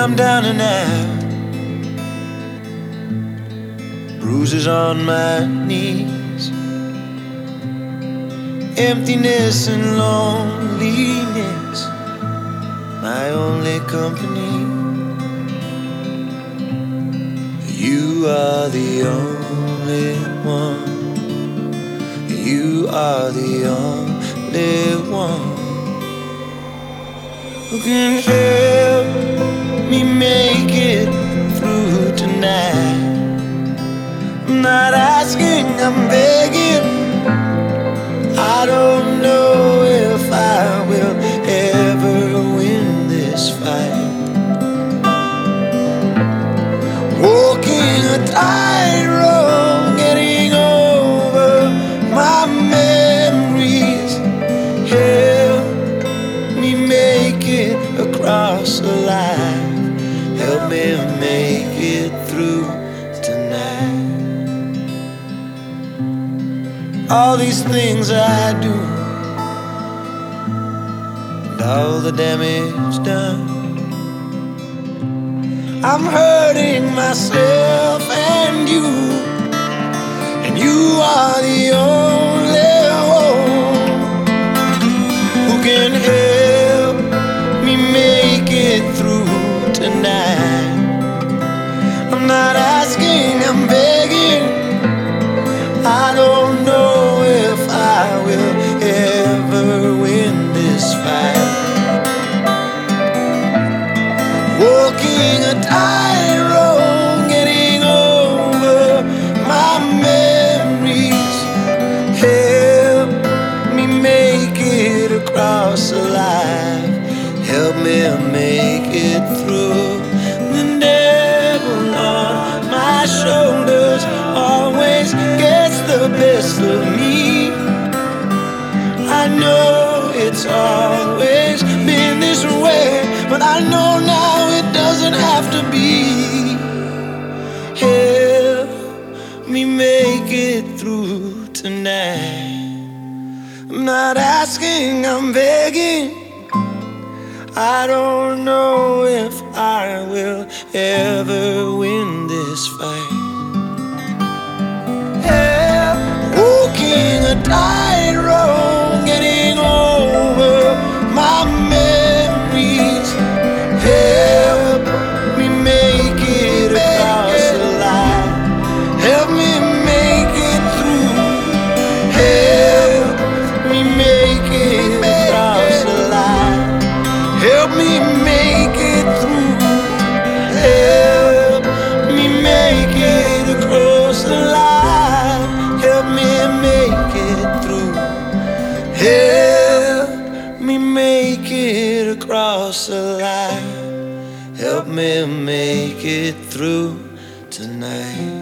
I'm down and out, bruises on my knees, emptiness and loneliness, my only company. You are the only one. You are the only one who can help me make it through tonight. I'm not asking, I'm begging. I don't know if I will ever win this fight. Walking a tightrope, getting over my memories. Help me make it across the line. Help me make it through tonight. All these things I do, and all the damage done, I'm hurting myself and you are the only one who can help me make it through tonight. I'm not asking, I'm begging. I don't know if I will ever win this fight. Walking a tightrope, getting over my memories. Help me make it across the line. Help me make it through. The devil on my shoulders always gets the best of me. I know it's always been this way, but I know now it doesn't have to be. Help me make it through tonight. I'm not asking, I'm begging. I don't know if I will ever win this fight. Help, walking a tightrope, getting over my memories. Help me make it across the line. Help me make it through. Help me make it across the line. Help me make it through. Help me make it across the line. Help me make it through. Help me make it across the line. Help me make it through tonight.